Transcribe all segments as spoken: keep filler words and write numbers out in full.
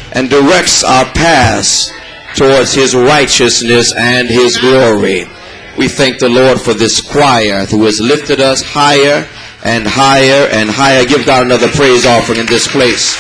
and directs our paths towards his righteousness and his glory. We thank the Lord for this choir who has lifted us higher and higher and higher. Give God another praise offering in this place.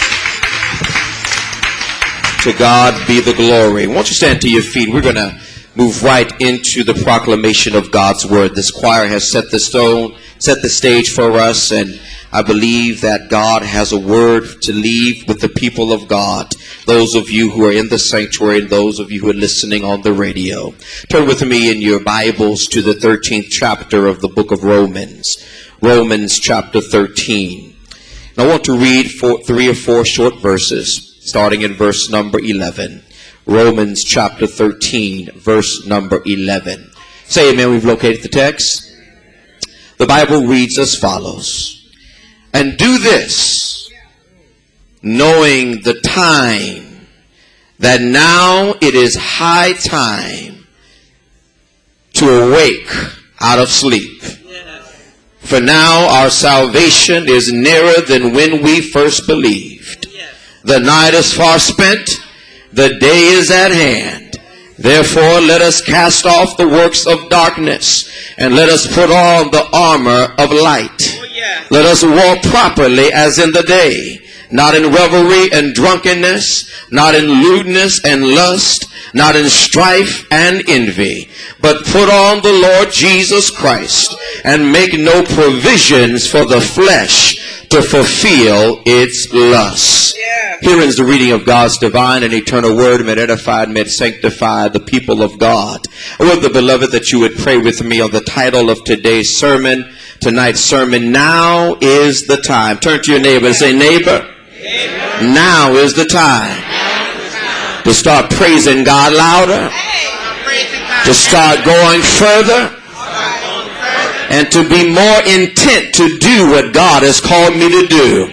To God be the glory. Won't you stand to your feet? We're going to move right into the proclamation of God's word. This choir has set the stone, set the stage for us, and I believe that God has a word to leave with the people of God. Those of you who are in the sanctuary and those of you who are listening on the radio. Turn with me in your Bibles to the thirteenth chapter of the book of Romans. Romans chapter thirteen. And I want to read four, three or four short verses, starting in verse number eleven. Romans chapter thirteen, verse number eleven. Say amen, we've located the text. The Bible reads as follows. And do this, knowing the time, that now it is high time to awake out of sleep. For now our salvation is nearer than when we first believed. The night is far spent, the day is at hand. Therefore let us cast off the works of darkness, and let us put on the armor of light. Let us walk properly as in the day, not in revelry and drunkenness, not in lewdness and lust, not in strife and envy, but put on the Lord Jesus Christ, and make no provisions for the flesh to fulfill its lusts. Yeah. Here is the reading of God's divine and eternal word. May it edify and may it sanctify the people of God. I would, the beloved, that you would pray with me on the title of today's sermon, tonight's sermon. Now is the time. Turn to your neighbor and say, neighbor, neighbor. Now is the time, is the time to start praising God louder, hey. To start going further, and to be more intent to do what God has called me to do.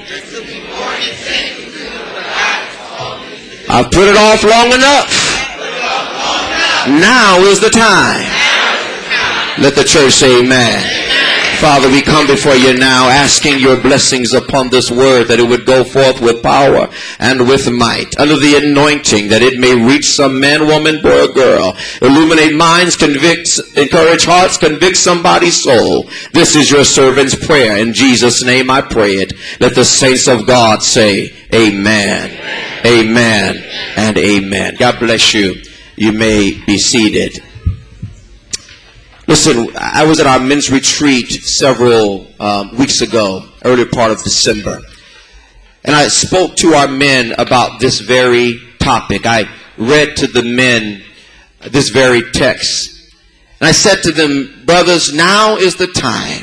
I've put it off long enough. Now is the time. Let the church say amen. Father, we come before you now asking your blessings upon this word, that it would go forth with power and with might, under the anointing, that it may reach some man, woman, boy, or girl. Illuminate minds, convict, encourage hearts, convict somebody's soul. This is your servant's prayer. In Jesus' name I pray it. Let the saints of God say amen, amen, amen, and amen. God bless you. You may be seated. Listen, I was at our men's retreat several um, weeks ago, early part of December, and I spoke to our men about this very topic. I read to the men this very text, and I said to them, brothers, now is the time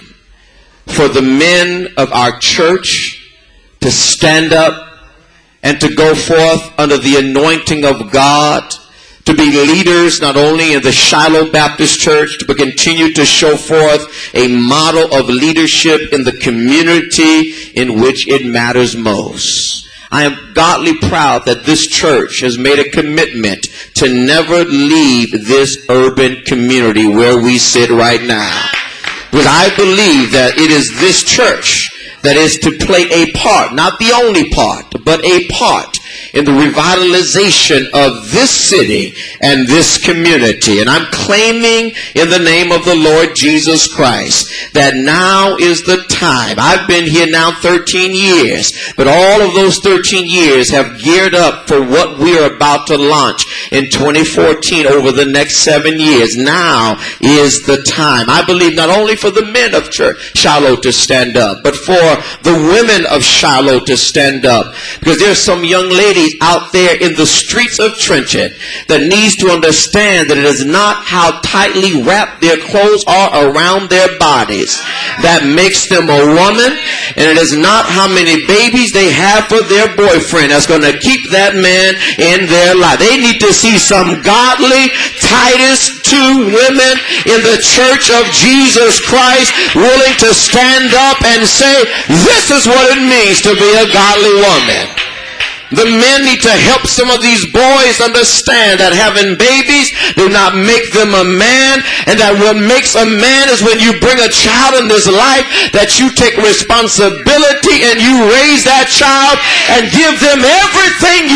for the men of our church to stand up and to go forth under the anointing of God, to be leaders not only in the Shiloh Baptist Church, but continue to show forth a model of leadership in the community in which it matters most. I am godly proud that this church has made a commitment to never leave this urban community where we sit right now. Because I believe that it is this church that is to play a part, not the only part, but a part in the revitalization of this city and this community. And I'm claiming in the name of the Lord Jesus Christ that now is the time. I've been here now thirteen years, but all of those thirteen years have geared up for what we're about to launch in twenty fourteen over the next seven years. Now is the time. I believe not only for the men of church Shiloh to stand up, but for the women of Shiloh to stand up. Because there's some young ladies out there in the streets of Trenton that needs to understand that it is not how tightly wrapped their clothes are around their bodies that makes them a woman, and it is not how many babies they have for their boyfriend that's going to keep that man in their life. They need to see some godly Titus two women in the church of Jesus Christ willing to stand up and say, this is what it means to be a godly woman. The men need to help some of these boys understand that having babies do not make them a man, and that what makes a man is when you bring a child in this life, that you take responsibility and you raise that child and give them everything you did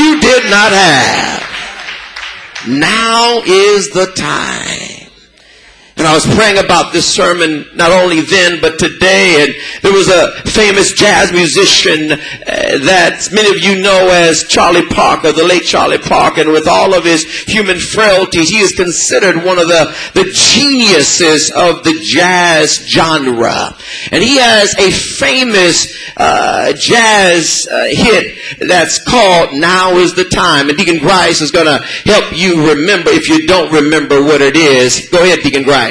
should not have. Now is the time. And I was praying about this sermon not only then but today, and there was a famous jazz musician uh, that many of you know as Charlie Parker, the late Charlie Parker, and with all of his human frailties, he is considered one of the, the geniuses of the jazz genre. And he has a famous uh, jazz uh, hit that's called Now Is the Time. And Deacon Grice is going to help you remember if you don't remember what it is. Go ahead, Deacon Grice.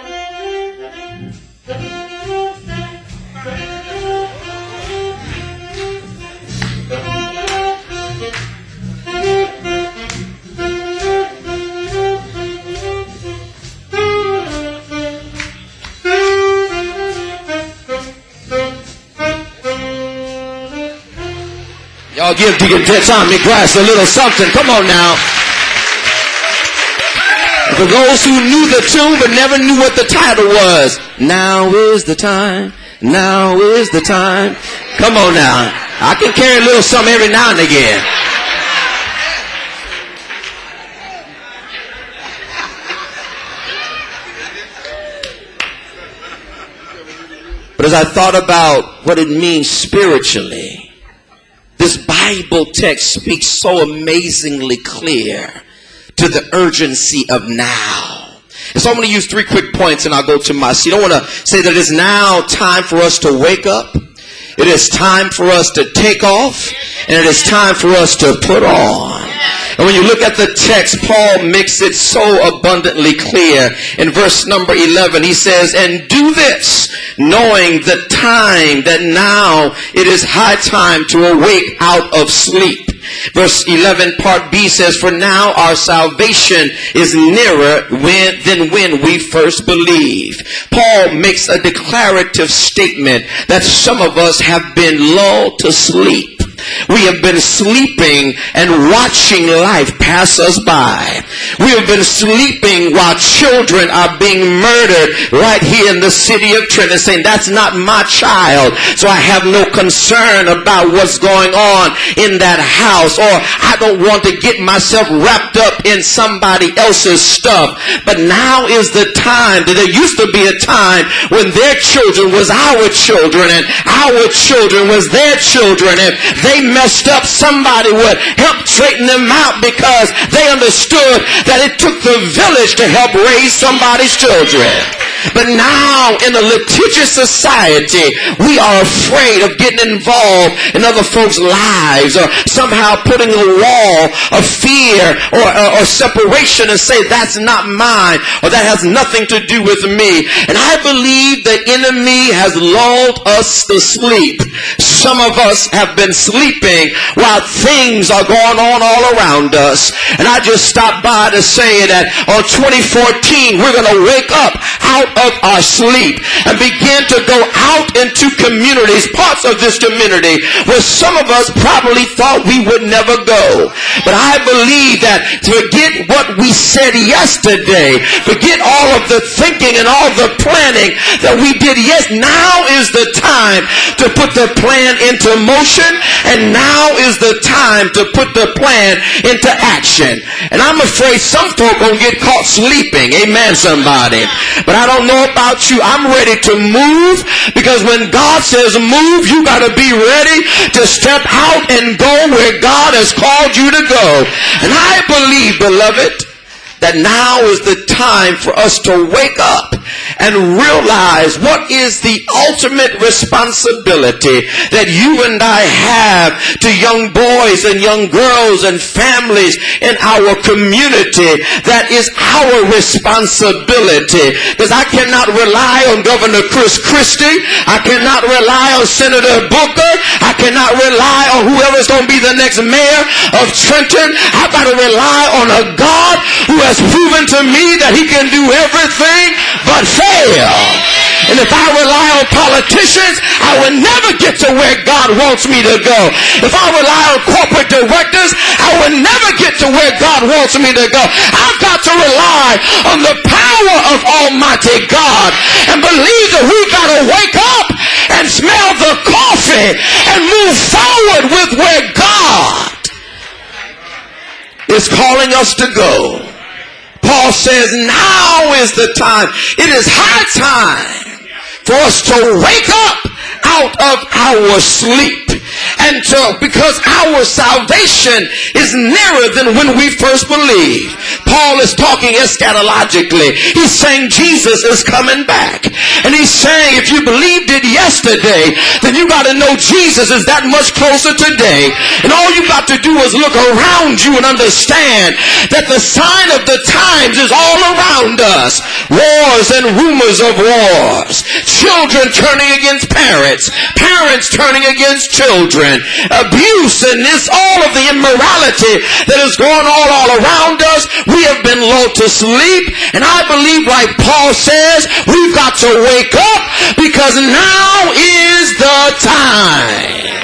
Y'all give Deacon Tommy Grice a little something. Come on now. For those who knew the tune but never knew what the title was. Now is the time. Now is the time. Come on now. I can carry a little something every now and again. But as I thought about what it means spiritually, this Bible text speaks so amazingly clear to the urgency of now. And so I'm going to use three quick points and I'll go to my seat. I want to say that it's now time for us to wake up. It is time for us to take off. And it is time for us to put on. And when you look at the text, Paul makes it so abundantly clear. In verse number eleven, he says, and do this, knowing the time that now it is high time to awake out of sleep. Verse eleven, part B says, for now our salvation is nearer when, than when we first believed. Paul makes a declarative statement that some of us have been lulled to sleep. We have been sleeping and watching life pass us by. We have been sleeping while children are being murdered right here in the city of Trenton, saying that's not my child, so I have no concern about what's going on in that house, or I don't want to get myself wrapped up in somebody else's stuff. But now is the time. That there used to be a time when their children was our children and our children was their children, and they messed up, somebody would help straighten them out because they understood that it took the village to help raise somebody's children. But now in a litigious society, we are afraid of getting involved in other folks' lives, or somehow putting a wall of fear or, or, or separation and say that's not mine, or that has nothing to do with me. And I believe the enemy has lulled us to sleep. Some of us have been sleeping while things are going on all around us. And I just stopped by to say that on twenty fourteen, we're going to wake up out of our sleep and begin to go out into communities, parts of this community where some of us probably thought we would never go. But I believe that forget what we said yesterday, forget all of the thinking and all the planning that we did. Yes, now is the time to put the plan into motion, and now is the time to put the plan into action. And I'm afraid some folk gonna get caught sleeping. Amen, somebody. But I don't know about you. I'm ready to move, because when God says move, you got to be ready to step out and go where God has called you to go. And I believe, beloved, that now is the time for us to wake up and realize what is the ultimate responsibility that you and I have to young boys and young girls and families in our community. That is our responsibility. Because I cannot rely on Governor Chris Christie. I cannot rely on Senator Booker. I cannot rely on whoever's going to be the next mayor of Trenton. I've got to rely on a God who has proven to me that he can do everything but fail. And if I rely on politicians, I will never get to where God wants me to go. If I rely on corporate directors, I will never get to where God wants me to go. I've got to rely on the power of Almighty God and believe that we've got to wake up and smell the coffee and move forward with where God is calling us to go. Paul says now is the time. It is high time for us to wake up out of our sleep. And to, because our salvation is nearer than when we first believed. Paul is talking eschatologically. He's saying Jesus is coming back. And he's saying if you believed it yesterday, then you got to know Jesus is that much closer today. And all you got to do is look around you and understand that the sign of the times is all around us. Wars and rumors of wars. Children turning against parents. Parents turning against children. Abuse and this, all of the immorality that is going on all around us. We have been lulled to sleep, and I believe, like Paul says, we've got to wake up because now is the time.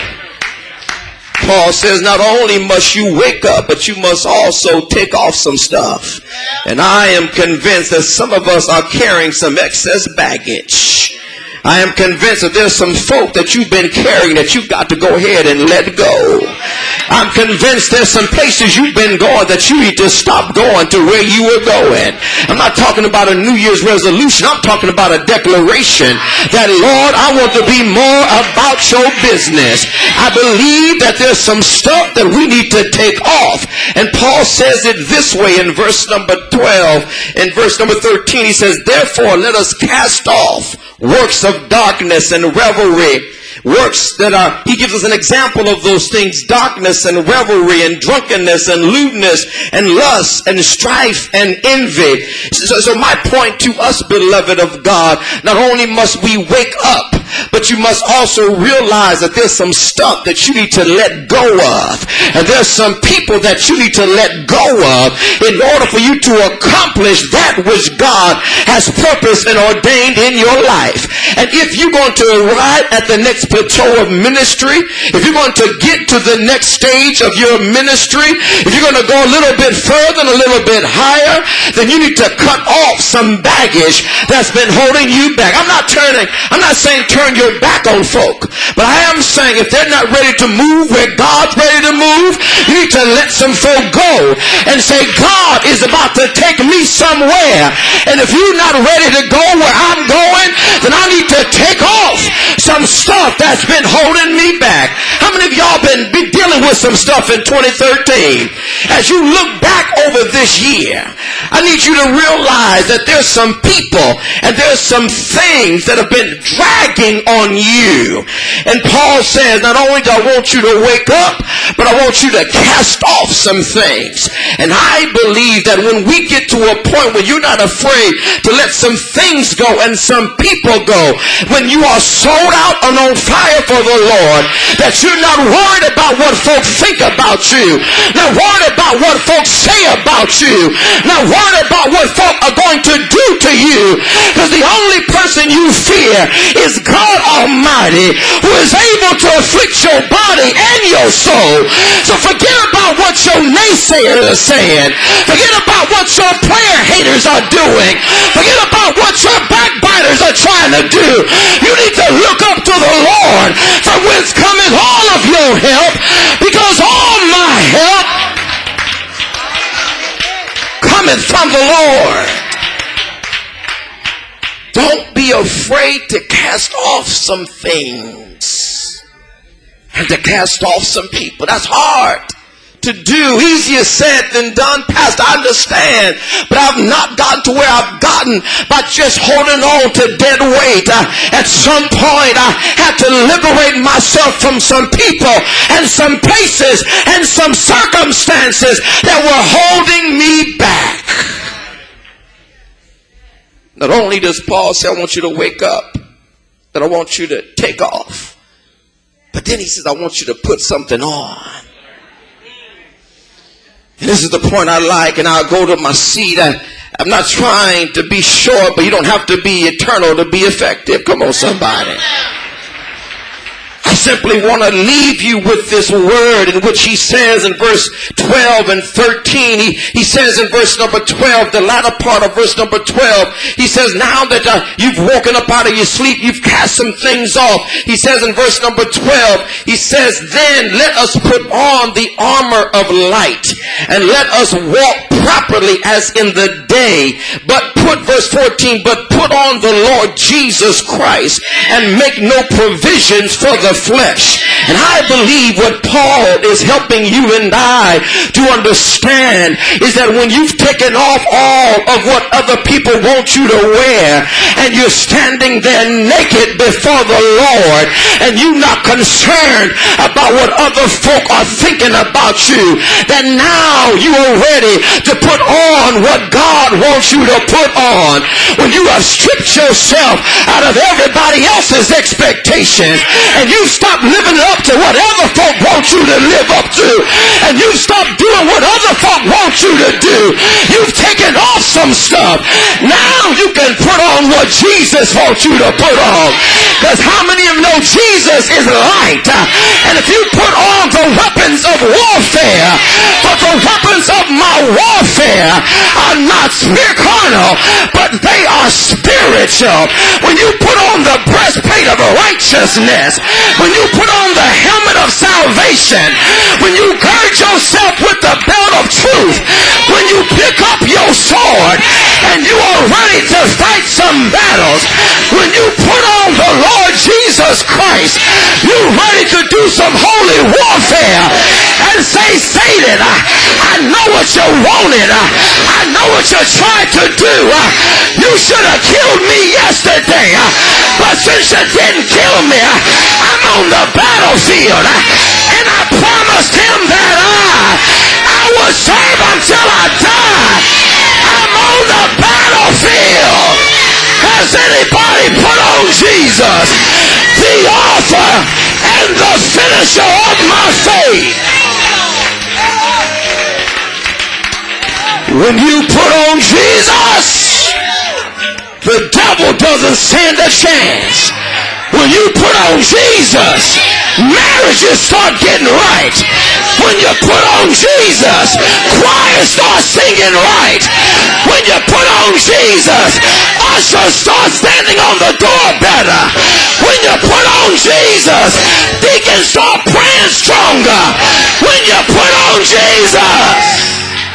Paul says not only must you wake up, but you must also take off some stuff. And I am convinced that some of us are carrying some excess baggage. I am convinced that there's some folk that you've been carrying that you've got to go ahead and let go. I'm convinced there's some places you've been going that you need to stop going to where you were going. I'm not talking about a New Year's resolution. I'm talking about a declaration that, Lord, I want to be more about your business. I believe that there's some stuff that we need to take off. And Paul says it this way in verse number twelve. In verse number thirteen, he says, therefore, let us cast off works of darkness and revelry. Works that are, he gives us an example of those things, darkness and revelry and drunkenness and lewdness and lust and strife and envy. So, so my point to us, beloved of God, not only must we wake up, but you must also realize that there's some stuff that you need to let go of. And there's some people that you need to let go of in order for you to accomplish that which God has purposed and ordained in your life. And if you're going to arrive at the next plateau of ministry, if you're going to get to the next stage of your ministry, if you're going to go a little bit further and a little bit higher, then you need to cut off some baggage that's been holding you back. I'm not turning, I'm not saying turn your back on folk, but I am saying if they're not ready to move where God's ready to move, you need to let some folk go and say, God is about to take me somewhere, and if you're not ready to go where I'm going, then I need to take off some stuff that's been holding me back. How many of y'all been be dealing with some stuff in twenty thirteen? As you look back over this year, I need you to realize that there's some people and there's some things that have been dragging on you. And Paul says, not only do I want you to wake up, but I want you to cast off some things. And I believe that when we get to a point where you're not afraid to let some things go and some people go, when you are sold out and on fire for the Lord, that you're not worried about what folks think about you, not worried about what folks say about you, not worried about what folks are going to do to you, because the only person you fear is God Almighty, who is able to afflict your body and your soul. So forget about what your naysayers are saying, forget about what your prayer haters are doing, forget about what your backbiters are trying to do. You need to look up to the Lord, from whence cometh all of your help, because all my help cometh from the Lord. Don't be afraid to cast off some things and to cast off some people. That's hard to do. Easier said than done. Pastor, I understand, but I've not gotten to where I've gotten by just holding on to dead weight. I, at some point I had to liberate myself from some people and some places and some circumstances that were holding me back. Not only does Paul say, I want you to wake up, that I want you to take off, but then he says, I want you to put something on. And this is the point I like, and I'll go to my seat. I, I'm not trying to be short, but you don't have to be eternal to be effective. Come on, somebody. I simply want to leave you with this word in which he says in verse twelve and thirteen, he, he says in verse number twelve, the latter part of verse number twelve, he says, now that uh, you've woken up out of your sleep, you've cast some things off. He says in verse number twelve, he says, then let us put on the armor of light and let us walk properly as in the day. But put, verse fourteen, but put on the Lord Jesus Christ and make no provisions for the flesh. And I believe what Paul is helping you and I to understand is that when you've taken off all of what other people want you to wear and you're standing there naked before the Lord and you're not concerned about what other folk are thinking about you, that now you are ready to put on what God wants you to put on. When you have stripped yourself out of everybody else's expectations and you stop living up to what other folk want you to live up to, and you stop doing what other folk want you to do, you've taken off some stuff. Now you can put on what Jesus wants you to put on. Because how many of you know Jesus is light? And if you put on the weapons of warfare, but the weapons of my warfare are not spirit carnal, but they are spiritual. When you put on the breastplate of righteousness, when you put on the helmet of salvation, when you gird yourself with the belt of truth, when you pick up your sword and you are ready to fight some battles, when you put on the Lord Jesus Christ, you're ready to do some holy warfare and say, Satan, I, I know what you wanted. I, I know what you tried to do. Uh, you should have killed me yesterday. Uh, but since you didn't kill me, uh, I'm on the battlefield. Uh, and I promised him that I, I would serve until I die. I'm on the battlefield. Has anybody put on Jesus, the author and the finisher of my faith? When you put on Jesus, the devil doesn't stand a chance. When you put on Jesus, marriages start getting right. When you put on Jesus, choirs start singing right. When you put on Jesus, ushers start standing on the door better. When you put on Jesus, deacons start praying stronger. When you put on Jesus,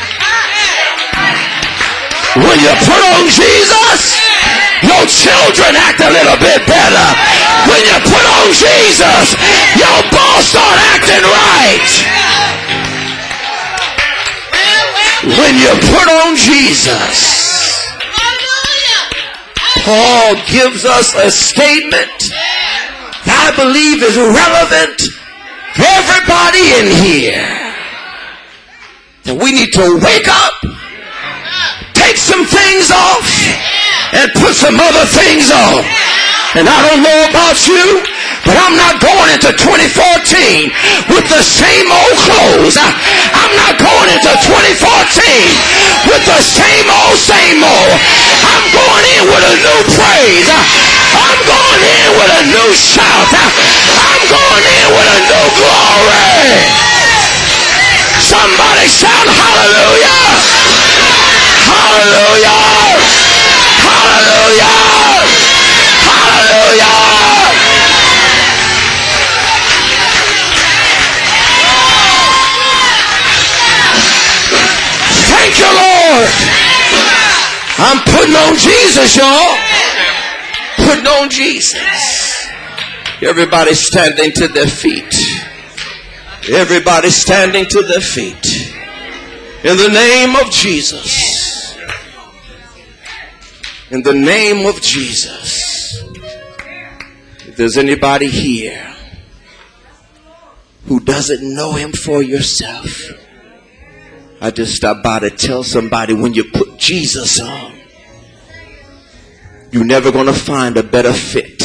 when you put on Jesus, your children act a little bit better. When you put on Jesus, your boss start acting right. When you put on Jesus, Paul gives us a statement that I believe is relevant for everybody in here. That we need to wake up, take some things off, and put some other things on. And I don't know about you, but I'm not going into twenty fourteen with the same old clothes. I, I'm not going into twenty fourteen with the same old, same old. I'm going in with a new praise. I, I'm going in with a new shout. I, I'm going in with a new glory. Somebody shout hallelujah. Hallelujah. Hallelujah. Hallelujah. Thank you, Lord. I'm putting on Jesus, y'all. Putting on Jesus. Everybody standing to their feet. Everybody standing to their feet. In the name of Jesus. In the name of Jesus. If there's anybody here who doesn't know him for yourself, I just stopped by to tell somebody, when you put Jesus on, you're never going to find a better fit.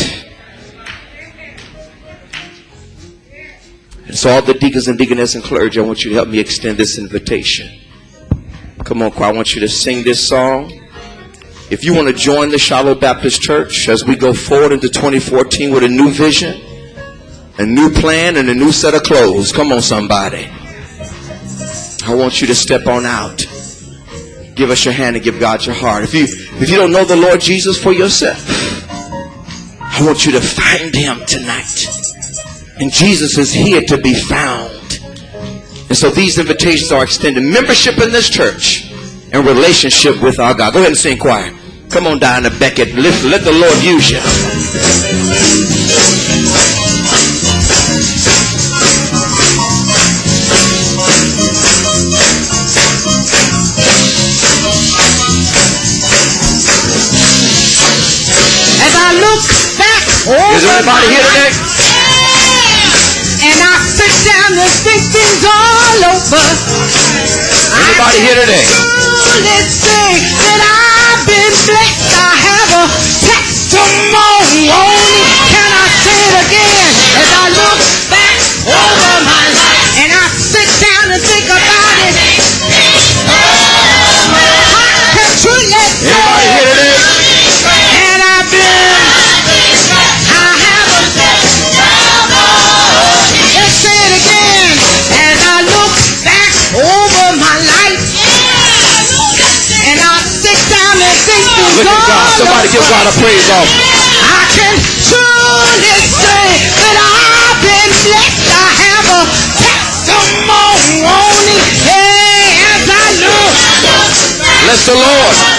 And so all the deacons and deaconess and clergy, I want you to help me extend this invitation. Come on, choir, I want you to sing this song. If you want to join the Shiloh Baptist Church as we go forward into twenty fourteen with a new vision, a new plan and a new set of clothes. Come on, somebody. I want you to step on out. Give us your hand and give God your heart. If you if you don't know the Lord Jesus for yourself, I want you to find him tonight. And Jesus is here to be found. And so these invitations are extended. Membership in this church and relationship with our God. Go ahead and sing choir. Come on down to Beckett. Let, let the Lord use you. As I look back over, is anybody here today? And I sit down and think things all over. Anybody here today? Let's say that I've been blessed. I have a testimony. Can I say it again? As I look back over my life and I sit down and think about it, I can truly say, Anybody here today? and I've been, I have a testimony. Let's say it again. As I look back over my life and I sit down and think things Look at God. Somebody give God a praise offering. I can truly say that I've been blessed. I have a testimony. Hey, as I look, Bless the Lord.